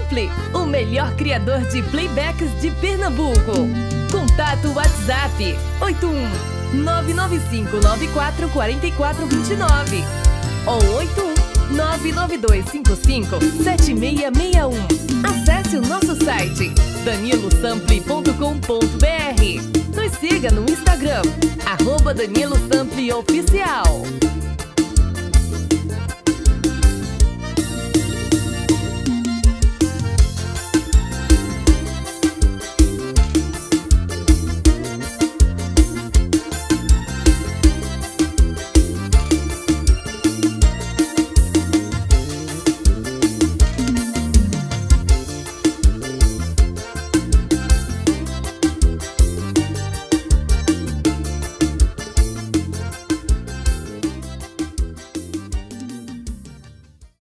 Sample, o melhor criador de playbacks de Pernambuco. Contato WhatsApp 81 99594 4429 ou 81 99255 7661. Acesse o nosso site danilosample.com.br. Nos siga no Instagram @DaniloSample Oficial.